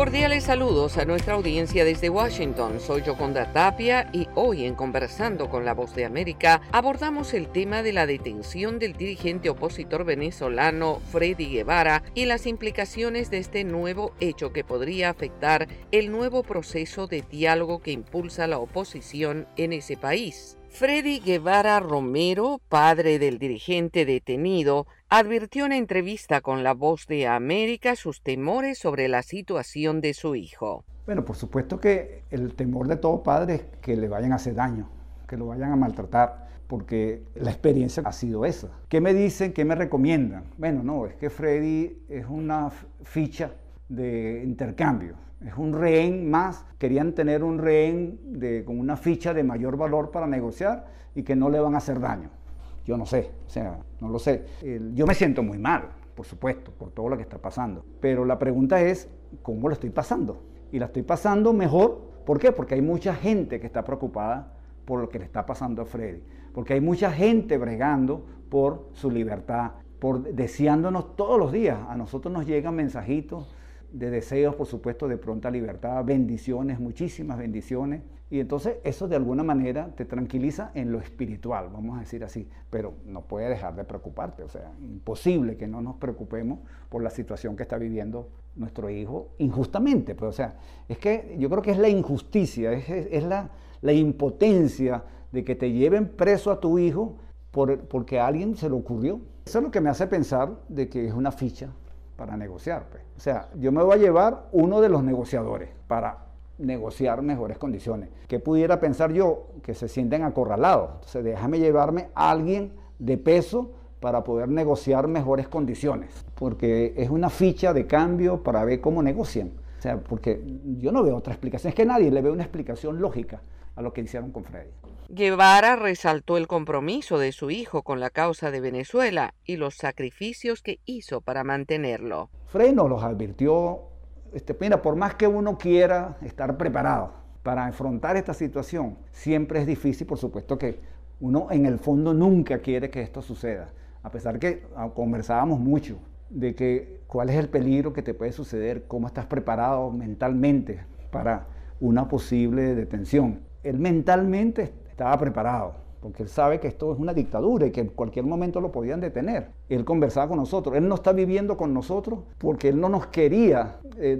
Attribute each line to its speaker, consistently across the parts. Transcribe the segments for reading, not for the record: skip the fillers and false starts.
Speaker 1: Cordiales saludos a nuestra audiencia desde Washington. Soy Yoconda Tapia y hoy en Conversando con la Voz de América abordamos el tema de la detención del dirigente opositor venezolano Freddy Guevara y las implicaciones de este nuevo hecho que podría afectar el nuevo proceso de diálogo que impulsa la oposición en ese país. Freddy Guevara Romero, padre del dirigente detenido, advirtió en entrevista con La Voz de América sus temores sobre la situación de su hijo.
Speaker 2: Bueno, por supuesto que el temor de todo padre es que le vayan a hacer daño, que lo vayan a maltratar, porque la experiencia ha sido esa. ¿Qué me dicen? ¿Qué me recomiendan? Bueno, no, es que Freddy es una ficha de intercambio. Es un rehén más, querían tener un rehén con una ficha de mayor valor para negociar y que no le van a hacer daño. Yo no sé, no lo sé. Yo me siento muy mal, por supuesto, por todo lo que está pasando. Pero la pregunta es, ¿cómo lo estoy pasando? Y la estoy pasando mejor, ¿por qué? Porque hay mucha gente que está preocupada por lo que le está pasando a Freddy. Porque hay mucha gente bregando por su libertad, deseándonos todos los días. A nosotros nos llegan mensajitos de deseos, por supuesto, de pronta libertad, bendiciones, muchísimas bendiciones. Y entonces eso de alguna manera te tranquiliza en lo espiritual, vamos a decir así, pero no puede dejar de preocuparte. O sea, imposible que no nos preocupemos por la situación que está viviendo nuestro hijo injustamente. Pues, o sea, es que yo creo que es la injusticia, es la impotencia de que te lleven preso a tu hijo porque a alguien se le ocurrió. Eso es lo que me hace pensar de que es una ficha para negociar, pues. O sea, yo me voy a llevar uno de los negociadores para negociar mejores condiciones. ¿Qué pudiera pensar yo? Que se sienten acorralados. Entonces, déjame llevarme a alguien de peso para poder negociar mejores condiciones, porque es una ficha de cambio para ver cómo negocian. O sea, porque yo no veo otra explicación. Es que nadie le ve una explicación lógica a lo que hicieron con Freddy.
Speaker 1: Guevara resaltó el compromiso de su hijo con la causa de Venezuela y los sacrificios que hizo para mantenerlo.
Speaker 2: Freddy nos los advirtió. Mira, por más que uno quiera estar preparado para afrontar esta situación, siempre es difícil. Por supuesto que uno en el fondo nunca quiere que esto suceda, a pesar que conversábamos mucho de que cuál es el peligro que te puede suceder, cómo estás preparado mentalmente para una posible detención. Él mentalmente estaba preparado, porque él sabe que esto es una dictadura y que en cualquier momento lo podían detener. Él conversaba con nosotros, él no está viviendo con nosotros porque él no nos quería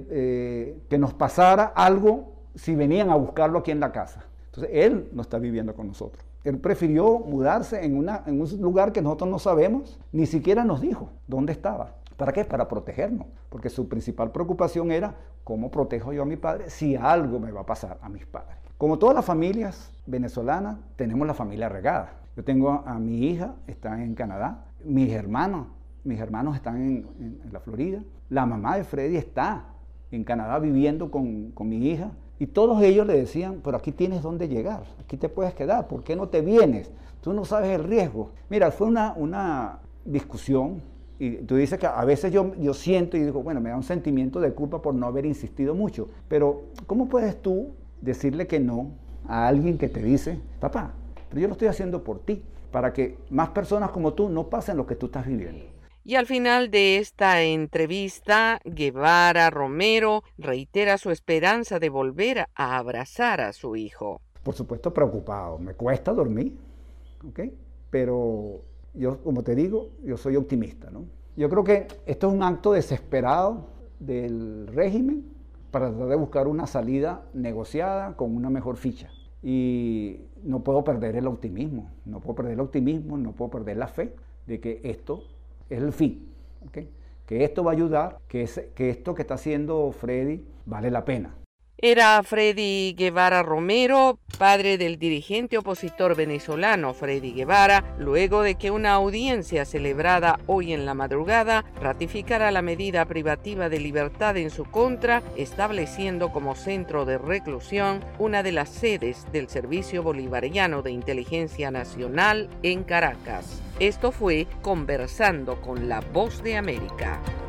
Speaker 2: que nos pasara algo si venían a buscarlo aquí en la casa. Entonces él no está viviendo con nosotros. Él prefirió mudarse en un lugar que nosotros no sabemos, ni siquiera nos dijo dónde estaba. ¿Para qué? Para protegernos, porque su principal preocupación era cómo protejo yo a mi padre si algo me va a pasar a mis padres. Como todas las familias venezolanas, tenemos la familia regada. Yo tengo a mi hija, está en Canadá, mis hermanos están en la Florida, la mamá de Freddy está en Canadá viviendo con mi hija, y todos ellos le decían, pero aquí tienes dónde llegar, aquí te puedes quedar, ¿por qué no te vienes? Tú no sabes el riesgo. Mira, fue una discusión, y tú dices que a veces yo siento y digo, bueno, me da un sentimiento de culpa por no haber insistido mucho, pero ¿cómo puedes tú decirle que no a alguien que te dice, papá, pero yo lo estoy haciendo por ti, para que más personas como tú no pasen lo que tú estás viviendo?
Speaker 1: Y al final de esta entrevista, Guevara Romero reitera su esperanza de volver a abrazar a su hijo.
Speaker 2: Por supuesto preocupado, me cuesta dormir, ¿ok? Pero yo, como te digo, yo soy optimista, ¿no? Yo creo que esto es un acto desesperado del régimen para tratar de buscar una salida negociada con una mejor ficha. Y no puedo perder el optimismo, no puedo perder la fe de que esto es el fin, ¿okay? Que esto va a ayudar, que esto que está haciendo Freddy vale la pena.
Speaker 1: Era Freddy Guevara Romero, padre del dirigente opositor venezolano Freddy Guevara, luego de que una audiencia celebrada hoy en la madrugada ratificara la medida privativa de libertad en su contra, estableciendo como centro de reclusión una de las sedes del Servicio Bolivariano de Inteligencia Nacional en Caracas. Esto fue Conversando con la Voz de América.